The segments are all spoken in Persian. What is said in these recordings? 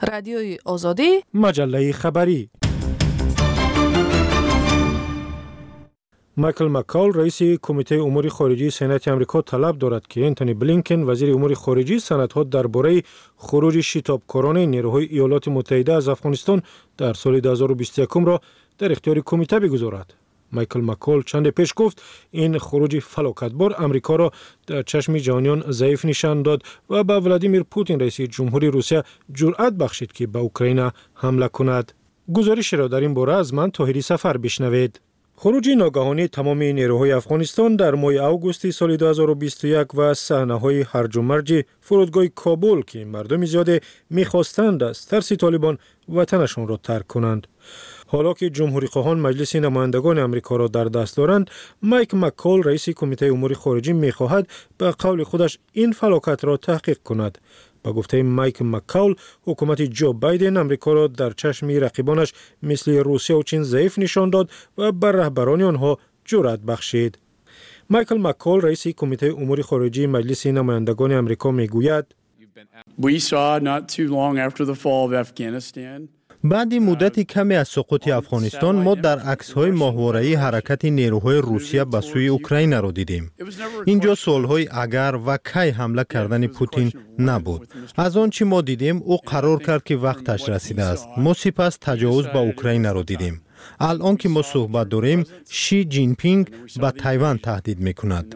رادیوی آزادی، مجله خبری. مایکل مکال رئیس کمیته امور خارجی سنات آمریکا طلب دارد که انتونی بلینکن وزیر امور خارجی سندها درباره خروج شتابکاران نیروهای ایالات متحده از افغانستان در سال 2021 را در اختیار کمیته بگذارد. مایکل مکال چند پیش گفت این خروج فلاکتبار امریکا را در چشم جهانیان ضعیف نشان داد و به ولادیمیر پوتین رئیس جمهوری روسیه جرأت بخشید که به اوکراین حمله کند. گزارش را در این باره از من طاهری سفر بشنوید. خروج ناگهانی تمام نیروهای افغانستان در ماه اوگوست سال 2021 و صحنه‌های هرج و مرج فرودگاه کابل که مردم زیاد می‌خواستند از ترس طالبان وطنشان را ترک کنند. حالا که جمهوری خواهان مجلس نمایندگان آمریکا را در دست دارند، مایک مکال رئیس کمیته امور خارجی می‌خواهد به قول خودش این فلاکت را تحقیق کند. با گفته مایک مکال، حکومت جو بایدن امریکا را در چشم رقیبانش مثل روسیه و چین ضعیف نشان داد و بر رهبران آنها جرأت بخشید. مایکل مکال رئیس کمیته امور خارجی مجلس نمایندگان آمریکا میگوید: بعد مدتی کمی از سقوط افغانستان ما در عکس‌های ماهواره‌ای حرکت نیروهای روسیه به سوی اوکراین را دیدیم. اینجا سوال‌های اگر و کی حمله کردن پوتین نبود. از آنچه ما دیدیم او قرار کرد که وقتش رسیده است. ما سپس تجاوز به اوکراین را دیدیم. الان که ما صحبت داریم شی جین پینگ به تایوان تهدید می‌کند.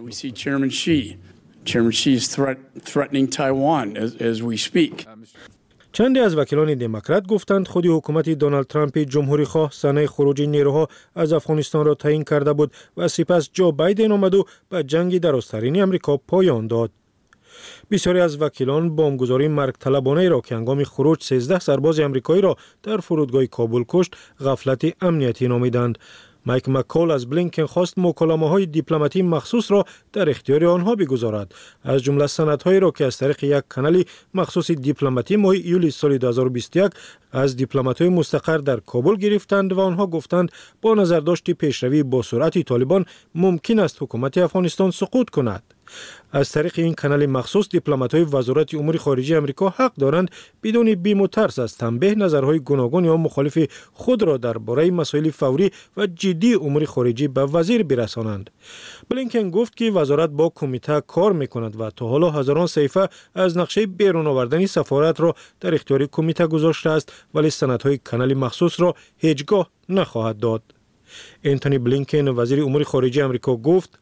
چندی از وکیلان دموکرات گفتند خودی حکومت دونالد ترامپ جمهوری خواه سنه خروج نیروها از افغانستان را تعیین کرده بود و سپس جو بایدن آمد و به جنگ درازترین امریکا پایان داد. بسیاری از وکیلان بمبگذاری مرگ طلبانه را که هنگام خروج 13 سرباز امریکایی را در فرودگاه کابل کشت غفلت امنیتی نامیدند. مایک مکال از بلینکن خواست مکالمه‌های دیپلماتی مخصوص را در اختیار آنها بگذارد. از جمله سندهایی را که از طریق یک کانال مخصوص دیپلماتی ماه ایولی سال 2021 از دیپلمات‌های مستقر در کابل گرفتند و آنها گفتند با نظرداشت پیشروی با سرعت طالبان ممکن است حکومت افغانستان سقوط کند. از طریق این کانال مخصوص دیپلمات‌های وزارت امور خارجه آمریکا حق دارند بدون بیم و ترس از تنبیه نظرهای گوناگون یا مخالف خود را درباره مسائل فوری و جدی امور خارجه به وزیر برسانند. بلینکن گفت که وزارت با کمیته کار می‌کند و تا حالا هزاران صفحه از نقشه بیرون آوردن سفارت را در اختیار کمیته گذاشته است ولی سندهای کانال مخصوص را هیچگاه نخواهد داد. انتونی بلینکن وزیر امور خارجه آمریکا گفت: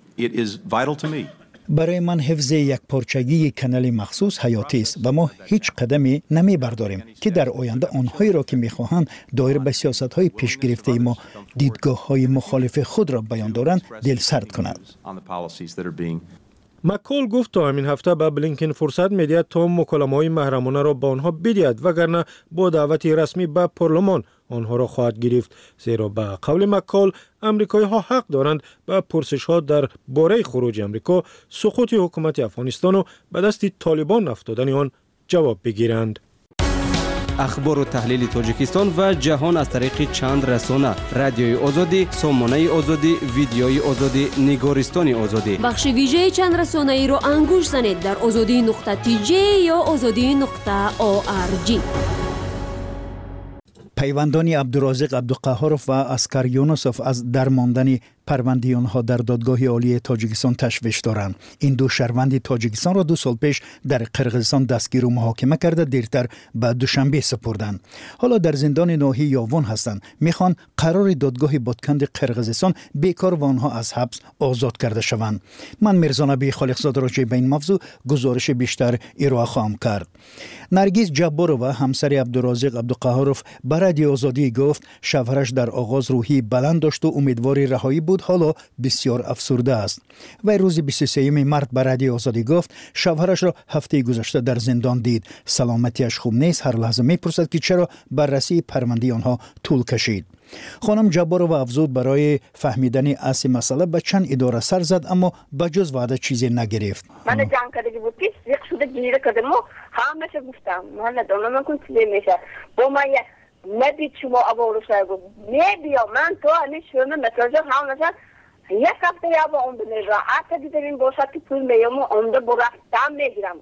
برای من حفظ یک پارچگی کانال مخصوص حیاتی است و ما هیچ قدمی نمی برداریم که در آینده آنهایی را که می‌خواهند دایر به سیاست‌های پیش گرفته ما دیدگاه‌های مخالف خود را بیان دارند دلسرد کند. مکال گفت تا همین هفته به بلینکن فرصت می‌دهد تا مکالمه‌های محرمانه را با آنها بدهد وگرنه با دعوت رسمی به پارلمان آنها را خواهد گرفت. زیرا به قول مکال امریکایی‌ها حق دارند به پرسش‌ها در باره خروج امریکا، سقوط حکومت افغانستان و به دست طالبان افتادن آن جواب بگیرند. اخبار و تحلیل تاجیکستان و جهان از طریق چند رسانه: رادیوی آزادی، سامانه آزادی، ویدیوی آزادی، نگارستان آزادی. بخش ویژه چند رسانه ای را انگوش زنید در azadi.tj یا azadi.org. پیوندان عبدالرازق عبدالقهارов و اسکر یونسوف از درماندن پرونده آنها در دادگاه عالی تاجیکستان تشویش دارند. این دو شهروند تاجیکستان را 2 سال پیش در قرقیزستان دستگیر و محاکمه کرده دیرتر به دوشنبه سپردند. حالا در زندان ناحیه یاون هستند. میخوان قرار دادگاه بادکند قرقیزستان بیکار و آنها از حبس آزاد کرده شوند. من میرزا نبی خالقزاده راجع به این موضوع گزارش بیشتر ارائه خواهم کرد. نرگس جبارова همسر عبدالرازق عبدالقهارov به رادیو آزادی گفت شوهرش در آغاز روحی بلند داشت و امیدوار رهایی بود، حالا بسیار افسرده است. و روز 23 مارس به رادیو آزادی گفت شوهرش را هفته گذشته در زندان دید. سلامتیش خوب نیست. هر لحظه میپرسد که چرا بررسی پرونده آنها طول کشید. خانم جبارova افزود برای فهمیدن اصل مسئله به چند اداره سر زد اما بجز وعده چیزی نگرفت. من جانکاری بود که یک شده گیره کردم و همشه گفتم من ندونم من کنم چی میشه با من ندید شما آوارو شده گفت بیا من تو همیش شما مساجه هم نشد یک هفته یا با اون بنیر را حتی دیدیم باشد که پول میام و اونده برفتم میگیرم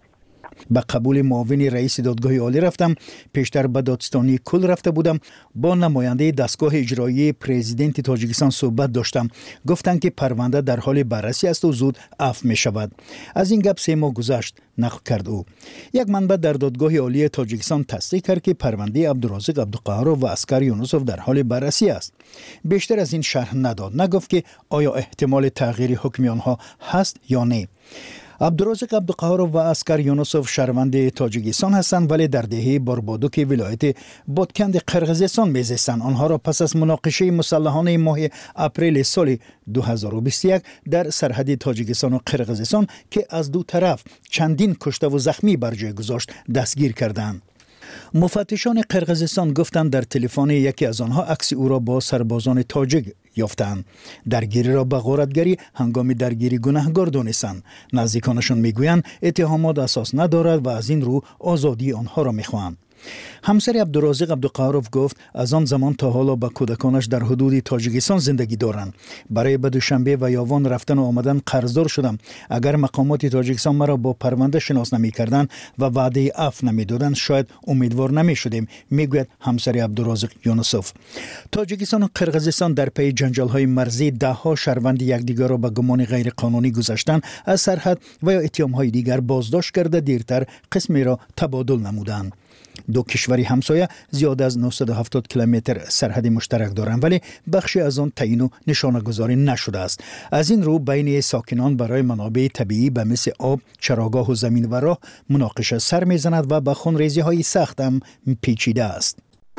به قبول معاون رئیس دادگاه عالی رفتم. پیشتر به دادستانی کل رفته بودم. با نماینده دستگاه اجرایی پرزیدنت تاجیکستان صحبت داشتم. گفتند که پرونده در حال بررسی است و زود عفو می شود. از این گپ 3 ماه گذشت، نقل کرد او. یک منبع در دادگاه عالی تاجیکستان تصدیق کرد که پرونده عبدالرازق عبدالقهارov و اسکر یونسوف در حال بررسی است. بیشتر از این شرح نداد. نگفت که آیا احتمال تغییر حکم آنها هست یا نه. عبدالرازق عبدالقهارov و اسکر یونسوف شهروند تاجیکستان هستند، ولی در دهه باربادوک ولایت بادکند قرقیزستان میزیستند. آنها را پس از مناقشه مسلحانه ماه اپریل سال 2021 در سرحد تاجیکستان و قرقیزستان که از دو طرف چندین کشته و زخمی بر جای گذاشت دستگیر کردند. مفتشان قرقیزستان گفتند در تلفن یکی از آنها عکس او را با سربازان تاجیک یافتند. درگیری را به غارتگری هنگام درگیری گناهکار دانستند. نزدیکانشان میگویند اتهامات اساس ندارد و از این رو آزادی آنها را میخواهند. همسر عبدالرازق عبدالقهارov گفت از آن زمان تا حالا با کودکانش در حدود تاجیکستان زندگی دارند. برای به دوشنبه و یاوان رفتن و آمدن قرضدار شدم. اگر مقامات تاجیکستان مرا با پرونده شناس نمی‌کردند و وعده عفو نمی‌دادند شاید امیدوار نمی‌شدیم، میگوید همسر عبدالرازق یونسوف. تاجیکستان و قرقیزستان در پی جنجال‌های مرزی ده‌ها شهروند یکدیگر را به گمان غیر قانونی گذاشتن از سرحد و یا اتهام‌های دیگر بازداشت کرده دیرتر قسمی را تبادل نمودند. دو کشوری همسایه زیاد از 970 کیلومتر سرحد مشترک دارند، ولی بخشی از آن تعیین و نشانه گذاری نشده است. از این رو بین ساکنان برای منابع طبیعی به مثل آب، چراگاه و زمین و راه مناقشه سر میزند و به خونریزی‌های سخت هم پیچیده است.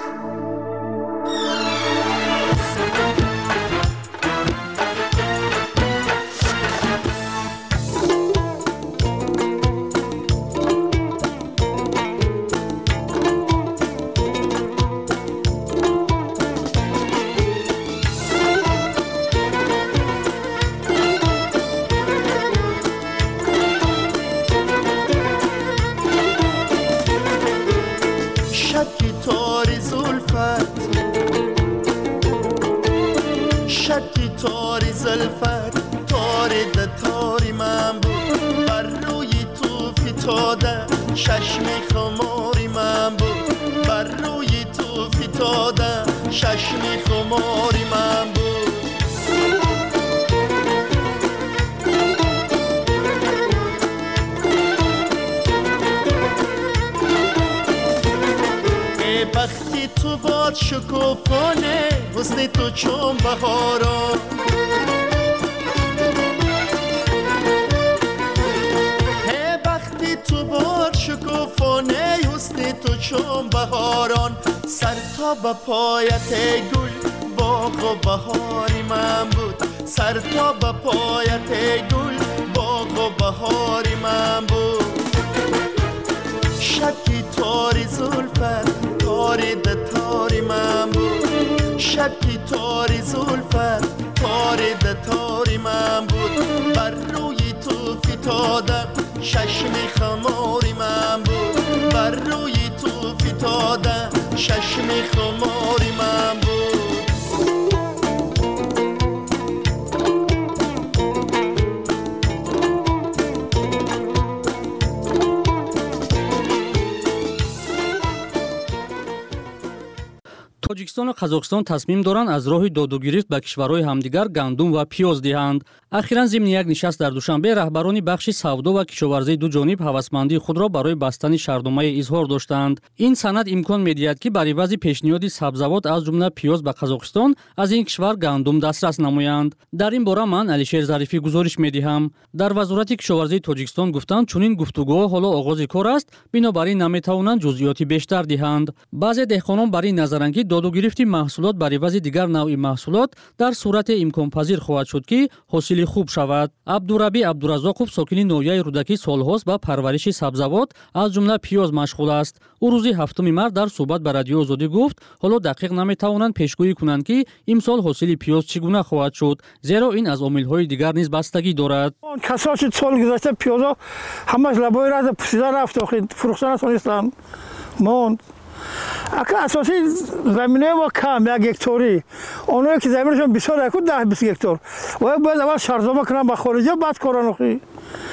شکوفانه حسن تو چون بهاران هی بختی تو بار شکوفانه حسن تو چون بهاران سر تا به پایت گل باغ و بهاری من بود سر تا به پایت گل باغ و بهاری من بود شکی تاری زلفت تاری ده تاری من بود شکی تاری زلفت تاری ده تاری من بود بر روی تو فتادم ششم خماری من بود بر روی تو فتادم ششم خماری من بود тоҷикистон ва қазоқистон тасмим доранд аз роҳи додугирифт ба кишварҳои ҳамдигар гандум ва пиёз диҳанд. ахиран зимни як нишаст дар душанбе раҳбарони бахши савдо ва кишоварзии ду ҷониб ҳавасмандии худро барои бастани шаҳрномае изҳор доштанд. ин санад имкон медиҳад ки бар ивази пешниҳоди сабзавот аз ҷумла пиёз ба қазоқистон аз ин кишвар гандум дастрас намоянд. дар ин бора ман Алишер Зарифӣ гузориш медиҳам. дар вазорати кишоварзии Тоҷикистон гуфтанд чунин гуфтугӯҳо ҳоло оғози кор аст, бинобар ин наметавонанд ҷузъиёти бештар диҳанд. баъзе деҳқонон бар ин назаранд ки додугирифти маҳсулот бар ивази дигар навъи маҳсулот дар сурате имконпазир хоҳад шуд ки ҳосили хуб шавад. абдураби абдуразоқов сокини ноҳияи рӯдакӣ солҳост ба парвариши сабзавот аз ҷумла пиёз машғул аст. ӯ рӯзи 7 март дар суҳбат ба радиои Озодӣ гуфт ҳоло дақиқ наметавонанд пешгӯӣ кунанд ки имсол ҳосили пиёз чӣ гуна хоҳад шуд, зеро ин аз омилҳои дигар низ бастагӣ дорад. касоси соли гузашта пиёзо ҳамаш лабои раза пусида рафт фурӯхта натонистанд монд. ака асосии заминаи мо кам 1 гектори оное ки заминашон бисёр яку 10-20 гектор бояд аввал шарзома кунанд ба хориҷа баъд коранд.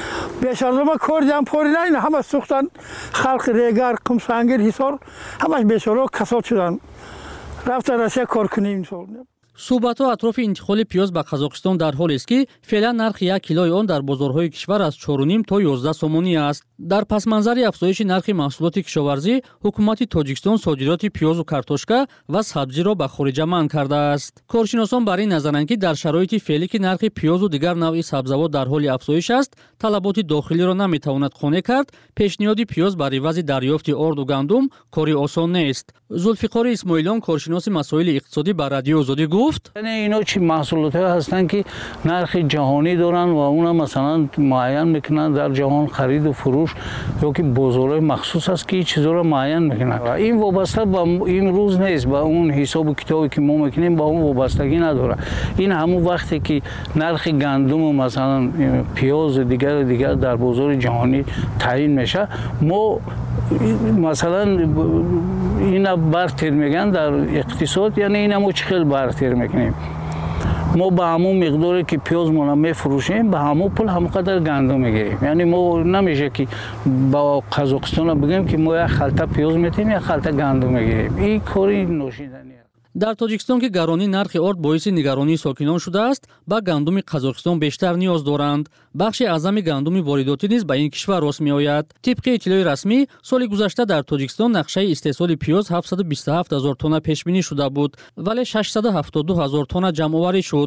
بیچاره ما کردیم پوری نه همه سوختن خلق ریگر قم سنگیر حصار همش بیچاره کسات شدن رفتن روسیه کار کنیم. صحبت‌ها اطراف انتقال پیاز به قزاقستان در حالی است که فعلا نرخ 1 کیلوی آن در بازارهای کشور از 4.5 تا 11 سومونی است. در پس منظر افزایش نرخ محصولات کشاورزی، حکومت تاجیکستان صادرات پیاز و کارتوشکا و سبزی را به خارج منع کرده است. کارشناسان بر این نظرند که در شرایط فعلی که نرخ پیاز و دیگر نوع سبزیجات در حال افزایش است، طلبات داخلی را نمی‌تواند قانع کرد. پیشنهاد پیاز برای عوض دریافت آرد و گندم کاری آسان نیست. ذوالفقار اسماعیلیان کارشناس مسائل اقتصادی بر رادیو آزادی گفت: اینا چی محصولات هستند که نرخ جهانی دارن و اون مثلا معین میکنن در جهان خرید و فروش یا که بازارهای مخصوص است که چیزا رو معین میکنن. این وابسته به این روز نیست، با اون حساب و کتابی که ما میکنیم با اون وابستگی نداره. این همون وقتی که نرخ گندم و مثلا پیاز دیگر در بازار جهانی تعیین میشه، ما مثلا اینا برتر میگن در اقتصاد، یعنی اینا ما چخیل برتر میکنیم. ما به همون مقداری که پیاز ما میفروشیم به همون پول همونقدر گندم میگیریم. یعنی ما نمیشه که با قزاقستان بگیم که ما یک خلطه پیاز میتیم یا خلطه گندم میگیریم. این کاری نوشیدنیه. در تاجیکستان که گرانی نرخ آرد باعث نگرانی ساکنان شده است، با گندم قزاقستان بیشتر نیاز دارند. بخش اعظم گندم وارداتی نیز به این کشور راست می آید. طبق اطلاع رسمی، سال گذشته در تاجیکستان نقشه استحصال پیاز 727,000 تن پیش بینی شده بود، ولی 672,000 تن جمع آوری شد.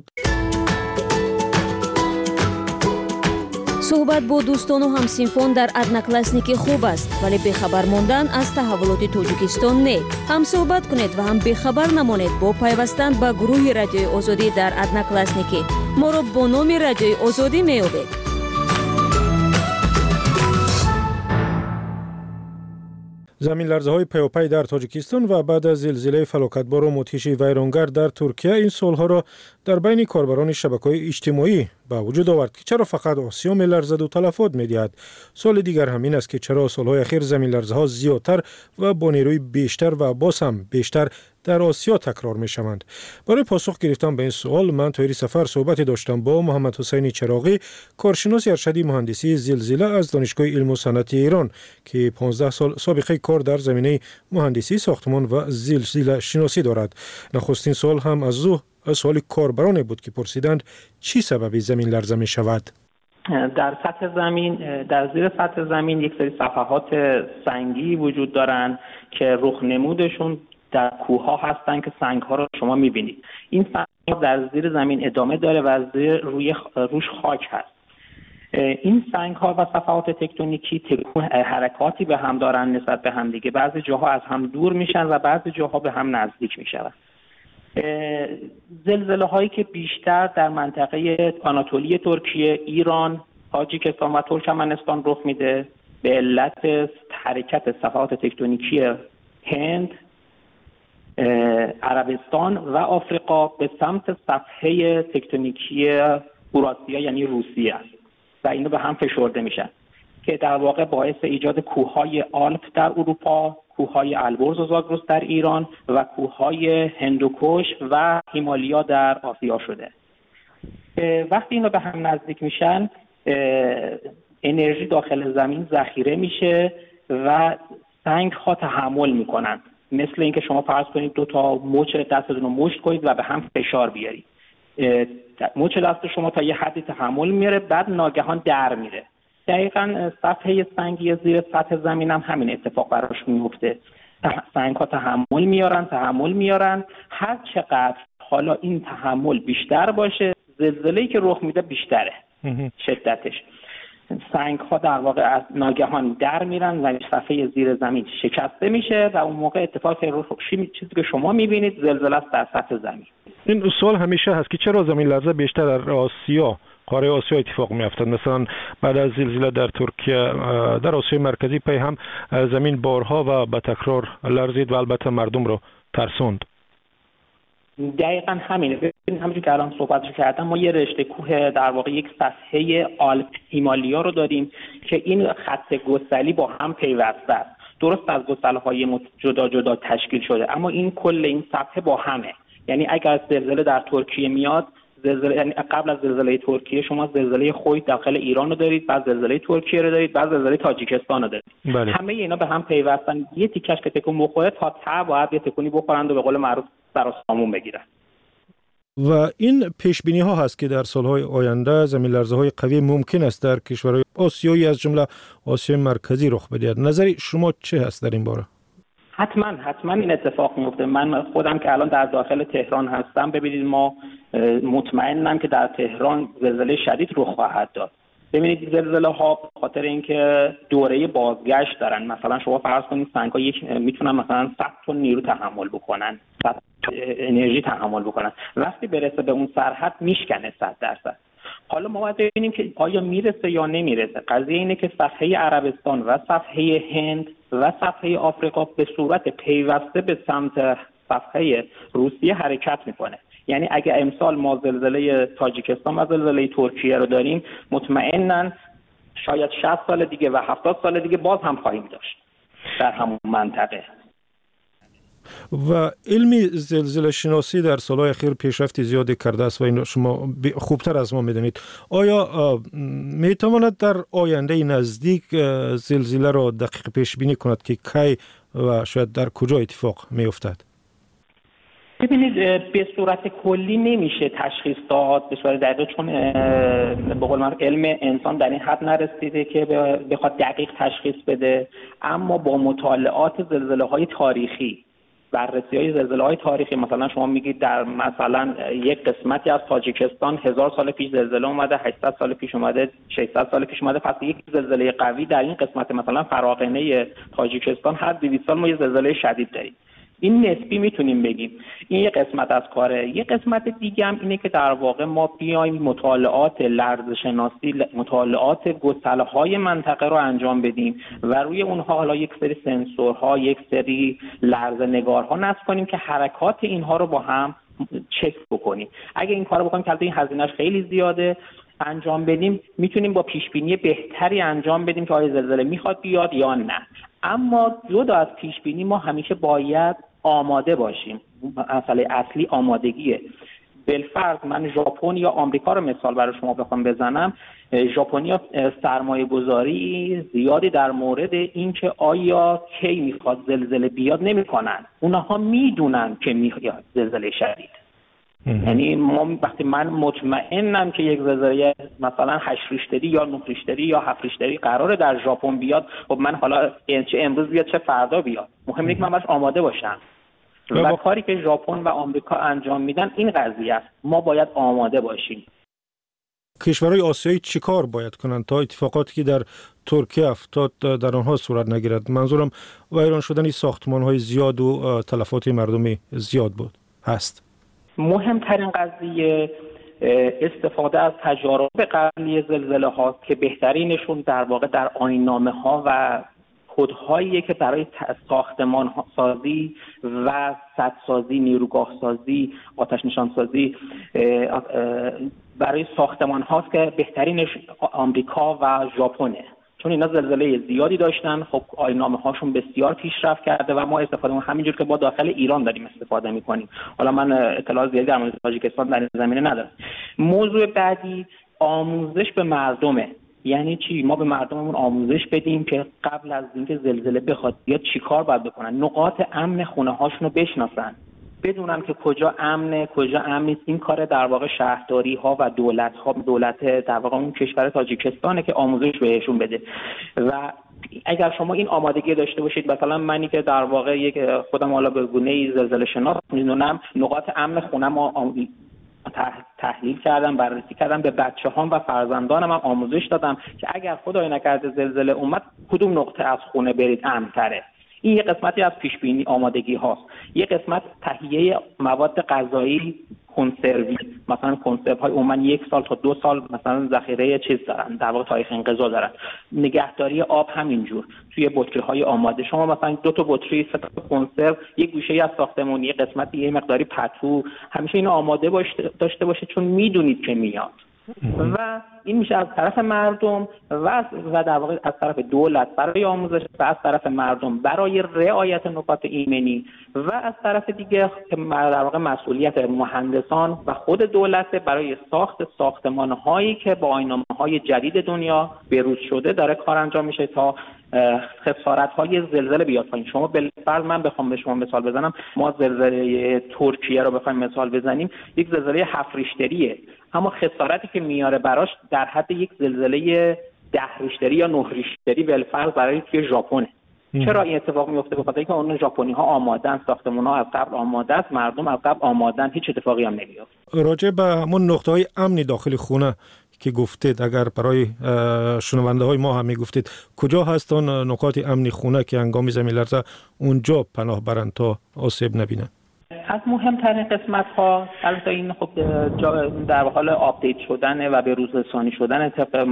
صحبت با دوستان و همسینفان در ادناکلاسنیکی خوب است، ولی بخبر ماندن از تحولات تاجیکستان نه. هم صحبت کنید و هم بخبر نمانید با پیوستن به گروه رادیوی آزادی در ادناکلاسنیکی. ما را با نام رادیوی آزادی میابید. زمین لرزه‌های پیاپی در تاجیکستان و بعد از زلزله فلاکتبار و مدهش ویرانگر در ترکیه این سالها را در بین کاربران شبکه‌های اجتماعی به وجود آورد که چرا فقط آسیا می‌لرزد و تلفات می‌دهد. سوال دیگر همین است که چرا سالهای اخیر زمین لرزه‌ها زیادتر و با نیروی بیشتر و باز هم بیشتر در آسیا تکرار می‌شوند. برای پاسخ گرفتن به این سوال من طوری سفر صحبت داشتم با محمد حسین چراغی، کارشناس ارشدی مهندسی زلزله از دانشگاه علم و صنعت ایران که 15 سال سابقه کار در زمینه مهندسی ساختمان و زلزله شناسی دارد. نخستین سال هم از او سوال کاربران بود که پرسیدند چی سبب زمین لرزه می شود؟ در سطح زمین، در زیر سطح زمین یک سری صفحات سنگی وجود دارند که رخ نمودشون در کوه ها هستن که سنگ ها رو شما میبینید. این سنگ ها در زیر زمین ادامه داره و روش خاک هست. این سنگ ها و صفحات تکتونیکی حرکاتی به هم دارن نسبت به هم دیگه. بعضی جاها از هم دور میشن و بعضی جاها به هم نزدیک میشن. زلزله هایی که بیشتر در منطقه آناتولی ترکیه، ایران، تاجیکستان و ترکمنستان رخ میده به علت حرکت صفحات تکتونیکی هند، عربستان و آفریقا به سمت صفحه تکتونیکی اوراسیا یعنی روسیه است و اینو به هم فشرده میشن که در واقع باعث ایجاد کوههای آلپ در اروپا، کوههای البرز و زاگرس در ایران و کوههای هندوکش و هیمالیا در آسیا شده. وقتی اینا به هم نزدیک میشن، انرژی داخل زمین ذخیره میشه و سنگ ها تحمل میکنن. مثل اینکه شما فرض کنید دو تا مچ دستتون رو مشت کنید و به هم فشار بیارید. مچ دست شما تا یه حدی تحمل میاره، بعد ناگهان در میره. دقیقاً صفحه سنگی زیر سطح زمین هم همین اتفاق براش میفته. سنگ ها تحمل میارن. هر چقدر حالا این تحمل بیشتر باشه، زلزله‌ای که رخ میده بیشتره شدتش. سنگ ها در واقع از ناگهان در میرن و صفحه زیر زمین شکسته میشه و اون موقع اتفاقی چیزی که شما میبینید زلزله است در سطح زمین. این سوال همیشه هست که چرا زمین لرزه بیشتر در آسیا، قاره آسیا اتفاق میافتد؟ مثلا بعد از زلزله در ترکیه، در آسیای مرکزی پی هم زمین بارها و به تکرار لرزید و البته مردم رو ترسوند. دقیقاً همینه. ببینید همونجوری که الان صحبتش کردم، ما یه رشته کوه در واقع یک صفحه آلپ هیمالیا رو داریم که این خط گسلی با هم پیوسته است. درست از گسل‌های جدا جدا تشکیل شده، اما این کل این صفحه با همه. یعنی اگر زلزله در ترکیه میاد، زلزله، یعنی قبل از زلزله ترکیه شما زلزله خوی داخل ایران رو دارید، بعد زلزله ترکیه رو دارید، بعد زلزله تاجیکستان رو دارید. بله. همه اینا به هم پیوستن. یه تیکش که تکون بخوره تا ته باید یه تکونی بخورند و به قول معروف سر و سامون بگیرن. و این پیش بینی ها هست که در سالهای آینده زمین لرزه های قوی ممکن است در کشورهای آسیایی از جمله آسیای مرکزی رخ بدهد. نظر شما چه هست در این باره؟ حتما این اتفاق میفته. من خودم که الان در داخل تهران هستم، ببینید ما مطمئنم که در تهران زلزله شدید رخ خواهد داد. ببینید زلزله ها به خاطر اینکه دوره بازگشت دارن، مثلا شما فرض کنید سنگ‌ها میتونن مثلا 100 تن نیرو تحمل بکنن، 100 انرژی تحمل بکنن، وقتی برسه به اون سرحد میشکنه 100%. حالا ما باید ببینیم که آیا میرسه یا نمیرسه. قضیه اینه که صفحه عربستان و صفحه هند و صفحه آفریقا به صورت پیوسته به سمت صفحه روسیه حرکت میکنه. یعنی اگه امسال ما زلزله تاجیکستان و زلزله ترکیه رو داریم، مطمئناً شاید 60 سال دیگه و 70 سال دیگه باز هم خواهیم داشت در همون منطقه. و علمی زلزله شناسی در سالهای اخیر پیشرفت زیادی کرده است و این شما خوبتر از ما میدونید. آیا میتواند در آینده نزدیک زلزله را دقیق پیش بینی کند که کی و شاید در کجا اتفاق میافتد؟ ببینید به صورت کلی نمیشه تشخیص داد به صورت دقیق، چون به قول معروف علم انسان در این حد نرسیده که بخواد دقیق تشخیص بده. اما با مطالعات زلزله‌های تاریخی، بررسی‌های زلزله‌های تاریخی، مثلا شما میگید در مثلا یک قسمتی از تاجیکستان 1000 سال پیش زلزله اومده، 800 سال پیش اومده، 600 سال پیش اومده، پس یک زلزله قوی در این قسمت مثلا فراغنه تاجیکستان هر 200 سال ما یه زلزله شدید داریم. این نسبی میتونیم بگیم. این یک قسمت از کاره. یک قسمت دیگه هم اینه که در واقع ما بیایم مطالعات لرزشناسی، مطالعات گسله‌های منطقه رو انجام بدیم و روی اونها حالا یک سری سنسورها، یک سری لرزه‌نگارها نصب کنیم که حرکات اینها رو با هم چک بکنیم. اگه این کارو بکنیم که این هزینه‌اش خیلی زیاده انجام بدیم، میتونیم با پیشبینی بهتری انجام بدیم که آیا زلزله میخواد بیاد یا نه. اما جدا از پیشبینی ما همیشه باید آماده باشیم. مسئله اصلی آمادگیه. بالفرض من ژاپن یا آمریکا رو مثال برای شما بخوام بزنم، ژاپنیا سرمایه گذاری زیادی در مورد اینکه آیا کی میخواد زلزله بیاد نمیکنن. اونها میدونن که میاد زلزله شدید. یعنی وقتی من مطمئنم که یک زلزله مثلا 8 ریشتری یا 9 ریشتری یا 7 ریشتری قراره در ژاپن بیاد، خب من حالا چه امروز بیاد چه فردا بیاد، مهم اینه که من باید آماده باشم. و کاری که ژاپن و آمریکا انجام میدن این قضیه است، ما باید آماده باشیم. کشورهای آسیایی چیکار باید کنند تا اتفاقاتی که در ترکیه افتاد در آنها صورت نگیرد؟ منظورم ویران شدن ساختمان‌های زیاد و تلفات مردمی زیاد هست. مهمترین قضیه استفاده از تجارب قبلی زلزله هاست که بهترینشون در واقع در آیین‌نامه ها و کدهایی که برای ساختمان سازی و سدسازی، نیروگاه سازی، آتش نشان سازی برای ساختمان هاست که بهترینش آمریکا و ژاپنه، چون اینا زلزله زیادی داشتن. خب آیین‌نامه هاشون بسیار پیشرفت کرده و ما استفاده می‌کنیم همینجور که با داخل ایران داریم استفاده می‌کنیم. حالا من اطلاع زیادی در مورد تاجیکستان در این زمینه ندارم. موضوع بعدی آموزش به مردمه. یعنی چی؟ ما به مردممون آموزش بدیم که قبل از اینکه زلزله بخواد بیاد چیکار باید بکنن، نقاط امن خونه هاشون رو بشناسن، بدونن که کجا امنه کجا امن نیست. این کار در واقع شهرداری ها و دولت در واقع اون کشور تاجیکستانه که آموزش بهشون بده. و اگر شما این آمادگی داشته باشید، مثلا منی که در واقع یک خودم حالا به گونه‌ای زلزله شناس میدونم، نقاط امن خونه‌مو تحلیل کردم، بررسی کردم، به بچه‌هام و فرزندانم هم آموزش دادم که اگر خدای نکرده زلزله اومد کدوم نقطه از خونه برید امن‌تره. این یه قسمتی از پیشبینی آمادگی هاست. یه قسمت تهیه مواد غذایی کنسروی، مثلا کنسرو های عموما 1 سال تا 2 سال مثلا ذخیره چیز دارن، در واقع تاریخ انقضا دارن. نگهداری آب همینجور توی بطری های آماده. شما مثلا 2 تا بطری 3 تا کنسرو، یک گوشه از ساختمون، یه قسمتی یه مقداری پتو، همیشه اینو آماده داشته باشه، چون میدونید که میاد. و این میشه از طرف مردم و در واقع از طرف دولت برای آموزش و از طرف مردم برای رعایت نکات ایمنی و از طرف دیگه که در واقع مسئولیت مهندسان و خود دولت برای ساخت ساختمان‌هایی که با آیین‌نامه‌های جدید دنیا بروز شده داره کار انجام میشه تا خسارت‌های زلزله بیاد پایین. شما بالفرض من بخوام به شما مثال بزنم، ما زلزله ترکیه رو بخوایم مثال بزنیم، یک زلزله 7 ریشتریه، اما خسارتی که میاره براش در حد یک زلزله 10 ریشتری یا 9 ریشتری بالفرض برای توی ژاپن. چرا این اتفاق میفته؟ بخاطر اینکه اون ژاپنی‌ها آمادن، ساختمان‌ها از قبل آماده است، مردم از قبل آمادن، هیچ اتفاقی هم نمیفته. راجع به همون نقطه‌های امنی داخل خونه که گفتید، اگر برای شنونده های ما هم میگفتید کجا هستن نقاط امنی خونه که هنگام زمین لرزه اونجا پناه برند تا آسیب نبینن؟ از مهمترین قسمت ها البته این خب در حال آپدیت شدن و به روز رسانی شدن طبق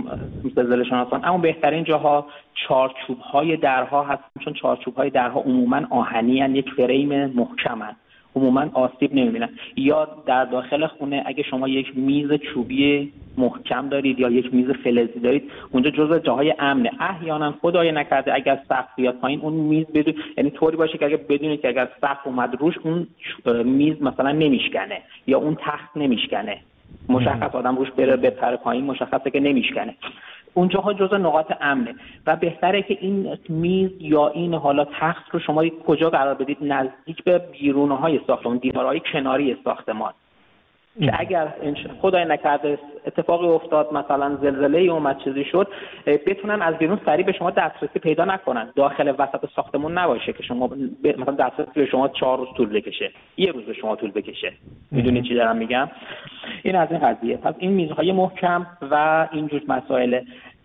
زلزله شناسان، اما بهترین جاها چارچوب های درها هستن، چون چارچوب های درها عموما آهنی ان، یک فریم محکمن، عموما آسیب نمیبینن. یا در داخل خونه اگه شما یک میز چوبی محکم دارید یا یک میز فلزی دارید، اونجا جزو جاهای امنه. احیانا خدای نکرده اگر سقف بیاد پایین، اون میز بدون، یعنی طوری باشه که اگر بدونید که اگر سقف اومد روش اون میز مثلا نمیشکنه یا اون تخت نمیشکنه، مشخص آدم روش بره بپره پایین مشخصه که نمیشکنه. اونجاها جزء نقاط امنه و بهتره که این میز یا این حالا تخت رو شما کجا قرار بدید؟ نزدیک به بیرونه‌های ساختمان، دیوارهای کناری ساختمان، که اگر خدای نکرده اتفاقی افتاد، مثلا زلزله اومد چیزی شد، بتونن از بیرون سریع به شما دسترسی پیدا نکنن. داخل وسط ساختمون نباشه که شما مثلا دسترسی به شما 4 روز طول بکشه، 1 روز به شما طول بکشه. میدونید چی دارم میگم؟ این از این قضیه. پس این میزهای محکم و اینجور مسائل.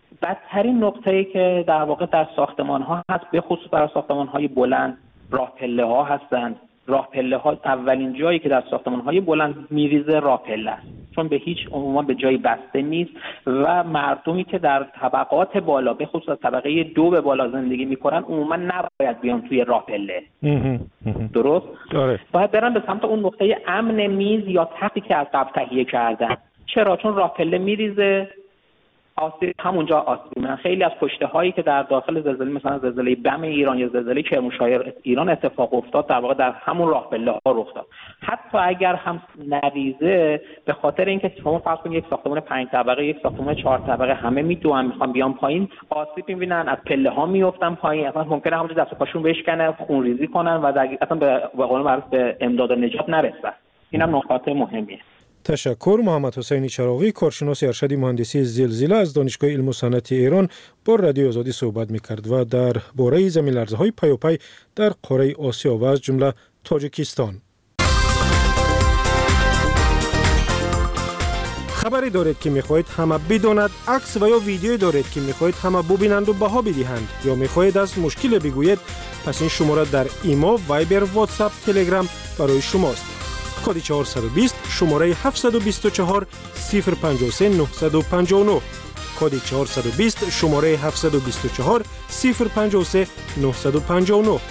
بدترین نقطه‌ای که در واقع در ساختمان‌ها هست، به خصوص برای ساختمان‌های بلند، راه پله‌ها هستند. راه پله‌ها اولین جایی که در ساختمان‌های بلند میریزه راه پله است، چون به هیچ عنوان به جایی بسته نیست و مردمی که در طبقات بالا، به خصوص طبقه 2 به بالا زندگی می‌کنن، عموما نباید بیان توی راه پله. درست؟ باید برن به سمت اون نقطه امن میز یا تختی که از قبل تهیه کردن. چرا؟ چون راه پله میریزه، آسیب همونجا آسیب. من خیلی از کشته هایی که در داخل زلزله، مثلا زلزله بم ایران یا زلزله کرمانشاه ایران اتفاق افتاد، در واقع در همون راه پله ها رخ داد. حتی اگر هم نریزه، به خاطر اینکه شما فرض کنید یک ساختمان 5 طبقه، یک ساختمان 4 طبقه، همه میدوئن میخوان بیان پایین، آسیب میبینن، از پله ها میافتن پایین، اصلا ممکنه همونجا دست و پاشون بشکنه، خونریزی کنن و اصلا به قول معروف به امداد و نجات نرسن. اینم نکات مهمیه. تشکر. محمد حسین چراغی، کارشناس ارشد مهندسی زلزله از دانشگاه علم و صنعت ایران با رادیو آزادی صحبت می‌کرد و در باره زمین لرزه‌های پیاپی در قاره آسیا و از جمله تاجیکستان. خبری دارید که می‌خواهید همه بداند، عکس و یا ویدیویی دارید که می‌خواهید همه ببینند و بها بدهند، یا می‌خواهید از مشکل بگویید، پس این شماره در ایما، وایبر، واتساپ، تلگرام برای شماست. کد 420 شماره 724 053 959. کد 420 شماره 724 053 959.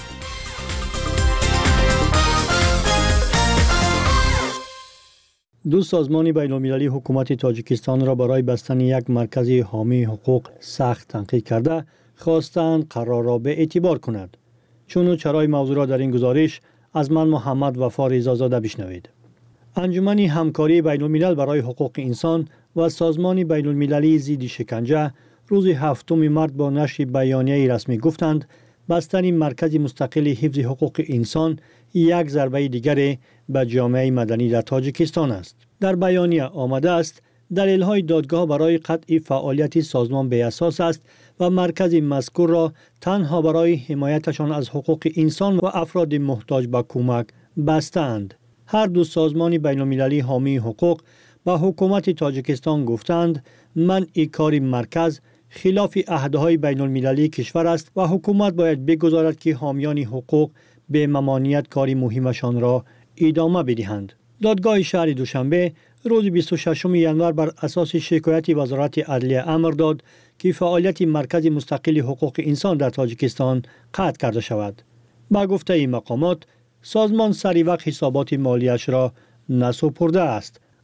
دو سازمان بین‌المللی حکومت تاجیکستان را برای بستن یک مرکز حامی حقوق سخت تنقید کرده، خواستند قرار را به اعتبار کند. چون و چرای موضوع را در این گزارش از من محمد وفا رضازاده بشنوید. انجمن همکاری بین‌الملل برای حقوق انسان و سازمان بین‌المللی ضد شکنجه روز 7 مارس با نشر بیانیه رسمی گفتند بستن مرکز مستقل حفظ حقوق انسان یک ضربه دیگر به جامعه مدنی در تاجیکستان است. در بیانیه آمده است دلیل‌های دادگاه برای قطع فعالیت سازمان بی اساس است و مرکز مذکور را تنها برای حمایتشان از حقوق انسان و افراد محتاج به کمک بستند. هر دو سازمان بین‌المللی حامی حقوق به حکومت تاجیکستان گفتند منع کار مرکز خلاف عهدهای بین‌المللی کشور است و حکومت باید بگذارد که حامیان حقوق به ممانعت کار مهمشان را ادامه بدهند. دادگاه شهر دوشنبه روز 26 ژانویه بر اساس شکایت وزارت عدلیه امر داد که فعالیت مرکز مستقل حقوق انسان در تاجیکستان قطع کرده شود. با گفته این مقامات، سازمان سری وقت حسابات مالیش را نسپرده است،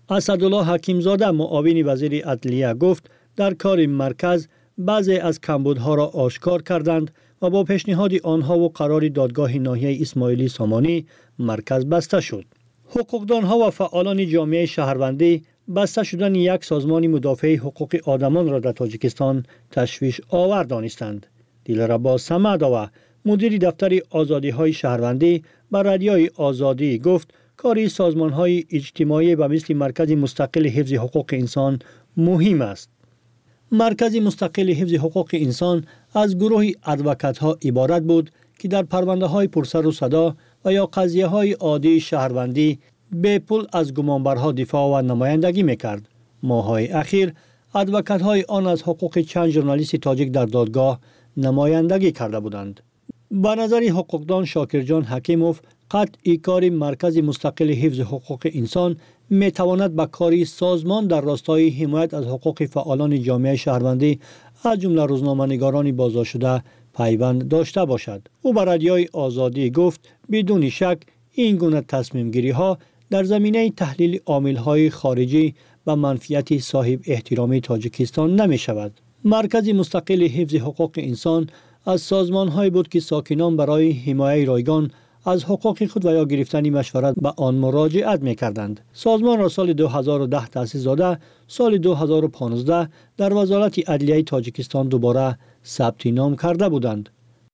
اسدالله حکیمزاده معاون وزیر عدلیه گفت در کار مرکز بعضی از کمبودها را آشکار کردند و با پیشنهاد آنها و قرار دادگاه ناحیه اسماعیلی سامانی مرکز بسته شد. حقوقدانها و فعالان جامعه شهروندی بسته شدن یک سازمان مدافع حقوق آدمان را در تاجیکستان تشویش آور دانستند. دلربا صمداوه مدیر دفتر آزادی‌های شهروندی بر رادیوی آزادی گفت کاری سازمان‌های اجتماعی و مثل مرکز مستقل حفظ حقوق انسان مهم است. مرکز مستقل حفظ حقوق انسان از گروه ادوکات‌ها عبارت بود که در پرونده‌های پرسر و صدا و یا قضیه‌های عادی شهروندی به پول از گمانبرها دفاع و نمایندگی می‌کرد. ماه‌های اخیر ادوکات‌های آن از حقوق چند ژورنالیست تاجیک در دادگاه نمایندگی کرده بودند. به نظر حقوقدان شاکرجان حکیموف قطعی کار مرکز مستقل حفظ حقوق انسان می تواند به کاری سازمان در راستای حمایت از حقوق فعالان جامعه شهروندی از جمله روزنامه‌نگاران بازداشت شده پیوند داشته باشد. او به رادیوی آزادی گفت بدون شک این گونه تصمیم گیری ها در زمینه تحلیل عامل‌های خارجی و منفعت صاحب احترامی تاجیکستان نمی شود. مرکز مستقل حفظ حقوق انسان از سازمان‌هایی بود که ساکنان برای حمایت رایگان از حقوق خود و یا گرفتن مشورت به آن مراجعت می‌کردند. سازمان را سال 2010 تأسیس زده، سال 2015 در وزارت عدلیه تاجیکستان دوباره ثبت نام کرده بودند.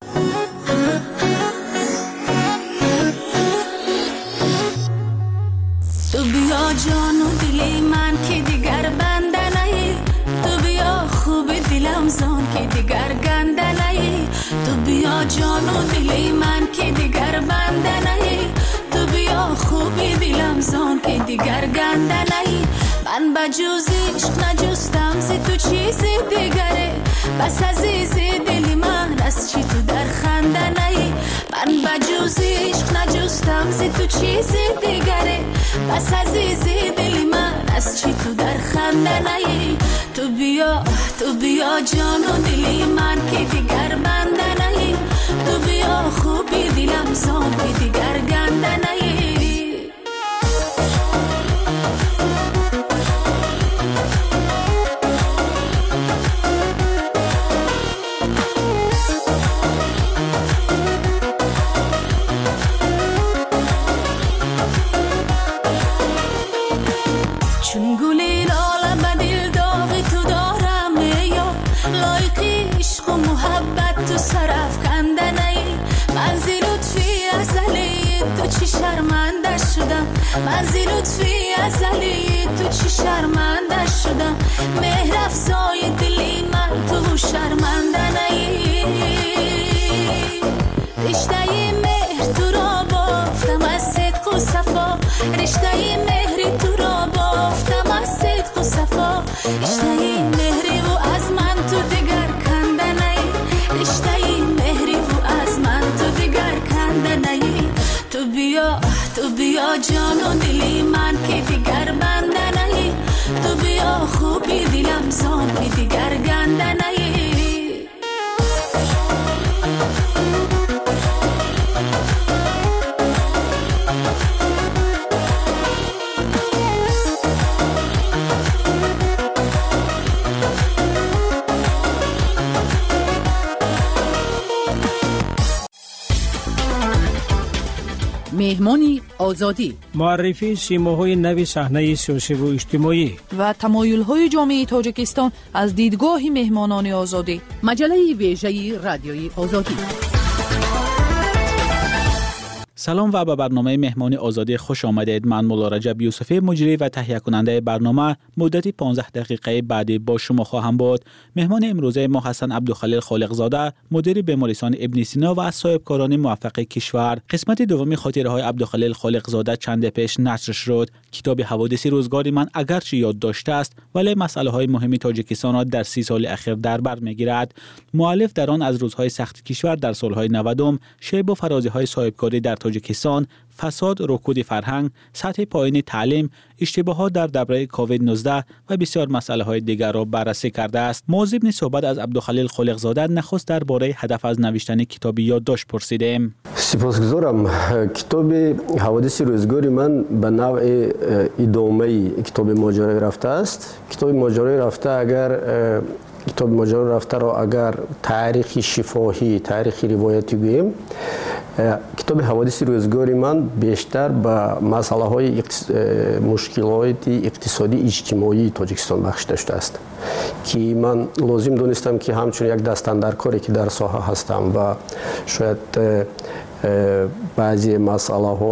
تو بیا جان و دل من که دیگر بنده نهی، تو بیا خوب دلم زان که دیگر گنده نهی، تو بیا جان و دل من که دیگر بنده نهی، تو بیا خوب دلم زان که دیگر گنده نهی. من به جز عشق نجستم زی تو چیزی دیگره، بس عزیز دل من از چی تو در خنده نهی. من به جز عشق نجستم زی تو چیزی دیگره، بس عزیز دل من از چی تو در خنده نهی. تو بیا جان و دل من که دیگر بنده نهی، تو بیا خوبی دلم زان که دیگر گنده نهی. چون گلی لاله به دل داغی تو دارم یا لایقی عشق و محبت تو سرف کنده نهی. من زی لطفی ازلی تو چی شرمنده شدم، من زی لطفی ازلی تو چی شرمنده شدم. مهر افزای دلی من تو شرمنده نهی. رشته مهر تو را بافتم از صدق و صفا، رشته مهر تو را بافتم از صدق و صفا. رشته مهری و از من تو دیگر کنده نهی، رشته مهری و از من تو دیگر کنده نهی. تو بیا جان و دلی من که دیگر بنده نهی، تو بیا خوبی دلم زان که دیگر گنده نهی. مهمانی آزادی، معرفی سیماهای نوی صحنه سیاسی و اجتماعی و تمایل‌های جامعه تاجیکستان از دیدگاه مهمانان آزادی. مجله ویژه رادیوی آزادی. سلام و به برنامه مهمانی آزادی خوش آمدید. من مولا رجب یوسفی مجری و تهیه کننده برنامه مدتی 15 دقیقه بعدی با شما خواهم بود. مهمان امروزه ما حسن عبدالخلیل خالقزاده، مدیر بیمارستان ابن سینا و از صاحبکاران موفق کشور. قسمت دومی خاطره‌های عبدالخلیل خالقزاده چند پیش نشر شد. کتاب حوادث روزگار من اگرچه یاد داشته است ولی مسائل مهم تاجیکستان را در 30 سال اخیر در بر می‌گیرد. مؤلف در آن از روزهای سخت کشور در سالهای 90 شیب و فرازی‌های صاحبکاری در تاجیکستان فساد، رکود فرهنگ، سطح پایین تعلیم، اشتباهات در دوره کووید 19 و بسیار مسائل دیگر را بررسی کرده است. موضوع صحبت از عبدالخلیل خالقزاده نخست درباره هدف از نوشتن کتاب یادداشت پرسیدیم. سپاسگزارم. کتاب حوادث روزگاری من به نوع ادامه کتاب ماجرای رفته است. کتاب ماجرای رفته کتاب ماجرای رفته را اگر تاریخ شفاهی، تاریخ روایتی گوییم، کتاب حوادث روزگاری من بیشتر به مسئله های مشکلات اقتصادی اجتماعی تاجیکستان بخشیده شده است که من لازم دونستم که همچون یک دستاندرکاری که در ساحه هستم و شاید بعضی مسئله ها